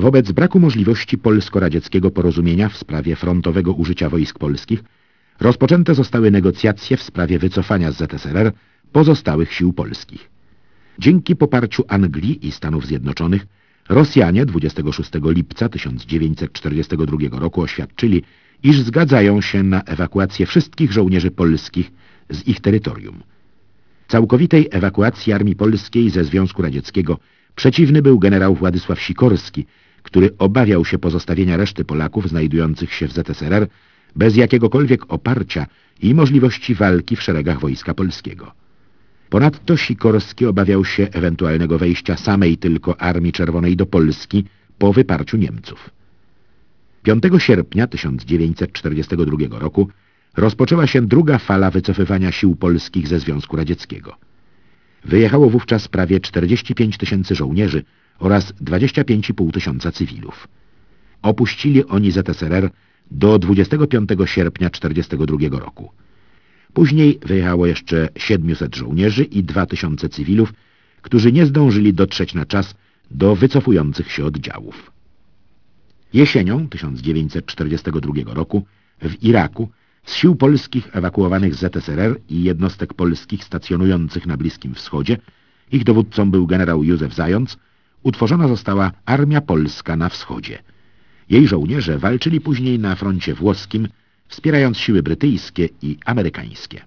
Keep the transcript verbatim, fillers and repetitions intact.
Wobec braku możliwości polsko-radzieckiego porozumienia w sprawie frontowego użycia wojsk polskich rozpoczęte zostały negocjacje w sprawie wycofania z Z S R R pozostałych sił polskich. Dzięki poparciu Anglii i Stanów Zjednoczonych Rosjanie dwudziestego szóstego lipca tysiąc dziewięćset czterdziestego drugiego roku oświadczyli, iż zgadzają się na ewakuację wszystkich żołnierzy polskich z ich terytorium. Całkowitej ewakuacji armii polskiej ze Związku Radzieckiego przeciwny był generał Władysław Sikorski, który obawiał się pozostawienia reszty Polaków znajdujących się w Z S R R bez jakiegokolwiek oparcia i możliwości walki w szeregach Wojska Polskiego. Ponadto Sikorski obawiał się ewentualnego wejścia samej tylko Armii Czerwonej do Polski po wyparciu Niemców. piątego sierpnia tysiąc dziewięćset czterdziestego drugiego roku rozpoczęła się druga fala wycofywania sił polskich ze Związku Radzieckiego. Wyjechało wówczas prawie czterdzieści pięć tysięcy żołnierzy oraz dwadzieścia pięć i pół tysiąca cywilów. Opuścili oni Z S R R do dwudziestego piątego sierpnia tysiąc dziewięćset czterdziestego drugiego roku. Później wyjechało jeszcze siedmiuset żołnierzy i dwa tysiące cywilów, którzy nie zdążyli dotrzeć na czas do wycofujących się oddziałów. Jesienią tysiąc dziewięćset czterdziestego drugiego roku w Iraku z sił polskich ewakuowanych z Z S R R i jednostek polskich stacjonujących na Bliskim Wschodzie, ich dowódcą był generał Józef Zając, utworzona została Armia Polska na Wschodzie. Jej żołnierze walczyli później na froncie włoskim, wspierając siły brytyjskie i amerykańskie.